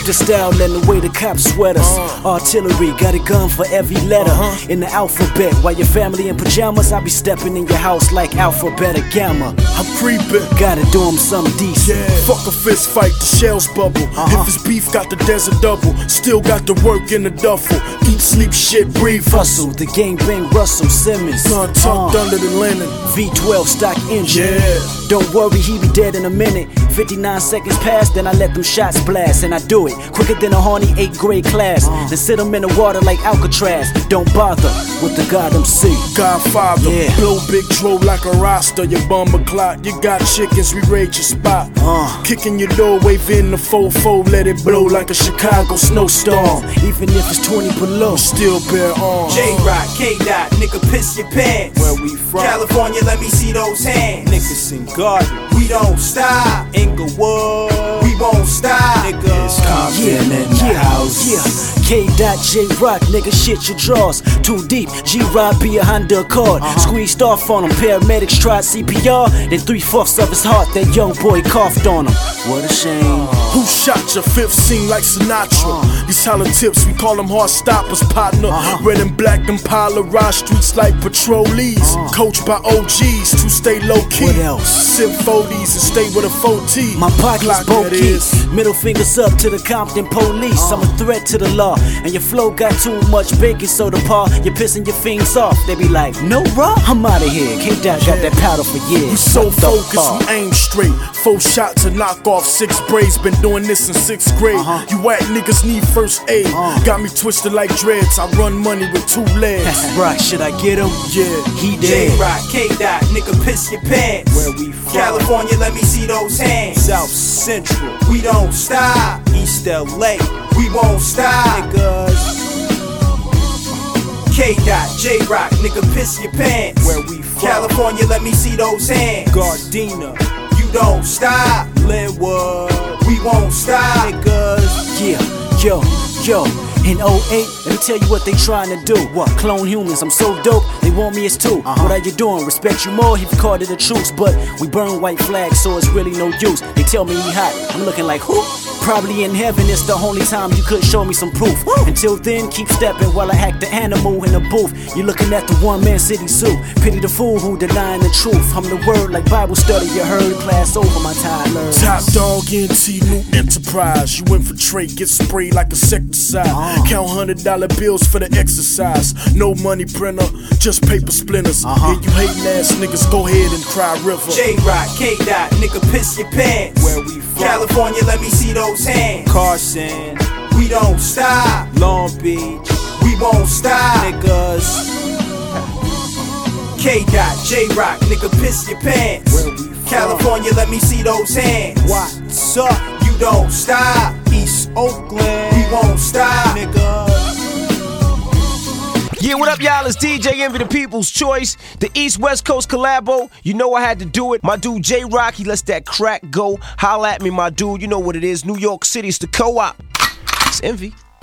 the style and the way the cops sweat us. Artillery, got a gun for every letter in the alphabet. While your family in pajamas, I be stepping in your house like alphabet or gamma. I'm creeping, Gotta do him something decent. Fuck a fist fight, the shells bubble. If it's beef, got the desert double. Still got the work in the duffel. Eat, sleep, shit, breathe, Hustle, the gang bang Russell Simmons. Gun tucked under the linen. V12 stock engine. Yeah. Don't worry, he be dead in a minute. 59 seconds pass, then I let them shots blast. And I do it quicker than a horny 8th grade class. Then sit them in the water like Alcatraz. Don't bother with the God MC. Godfather, Yeah. blow big dro like a roster. You bum a clock, you got chickens, we raid your spot. Kicking your door, waving the fofo, let it blow like a Chicago snowstorm. Even if it's 20 below. Still bear arms. J-Rock, K-Dot, nigga piss your pants. Where we from? California, let me see those hands. Nickerson Garden. We don't stop. Inglewood. We won't stop. Nigga, it's Compton in the house. K.J-Rock, nigga, shit your drawers. Too deep, G-Rod be a Honda Accord. Squeezed off on him, paramedics tried CPR. Then 3/4 of his heart, that young boy coughed on him. What a shame. Who shot your fifth scene like Sinatra? These hollow tips, we call them hard stoppers, partner. Red and black Impala, ride streets like patrollees. Coached by OGs to stay low key. What else? Sip 40s and stay with a 4T. My pocket's Glock that bulky. is. Middle fingers up to the Compton police. I'm a threat to the law. And your flow got too much baking soda, pa. You're pissing your fiends off. They be like, no raw? I'm out of here. K-Dot got that powder for years. We so What the focused, fuck? we aim straight. 4 shots to knock off 6 braids. Been doing this in 6th grade. You whack niggas need first aid. Got me twisted like dreads. I run money with 2 legs. Right, should I get him? Yeah, He dead. J-Rock, K-Dot, nigga piss your pants. Where we from? California, let me see those hands. South Central, We don't stop. East LA. We won't stop. Niggas, K-Dot, J-Rock, nigga piss your pants. where we from? California, let me see those hands. Gardena, You don't stop. Linwood. We won't stop. Niggas, Yeah, yo. In 08, let me tell you what they trying to do. What? Clone humans, I'm so dope, they want me as two. What are you doing? Respect you more, he called it a truce. But we burn white flags, so it's really no use. They tell me he hot, I'm looking like who? Probably in heaven, it's the only time you could show me some proof. Until then, keep stepping while I hack the animal in the booth. You're looking at the one-man city zoo. Pity the fool who denying the truth. I'm the word like Bible study, you heard, class over my time learned. Top dog NT, new enterprise. You infiltrate, get sprayed like insecticide. Count $100 bills for the exercise. No money printer, just paper splinters. Yeah, you hating ass niggas, go ahead and cry river. J-Rock, K-Dot, nigga piss your pants. Where we from? California, let me see those hands. Carson, We don't stop. Long Beach, We won't stop. niggas, K-Dot, J-Rock, nigga piss your pants. where we from? California, let me see those hands. What's up? You don't stop. East Oakland, We won't stop. niggas. Yeah, what up, y'all? It's DJ Envy, the People's Choice. The East-West Coast collabo. You know I had to do it. My dude J-Rock, he lets that crack go. Holla at me, my dude. You know what it is. New York City, it's the co-op. It's Envy.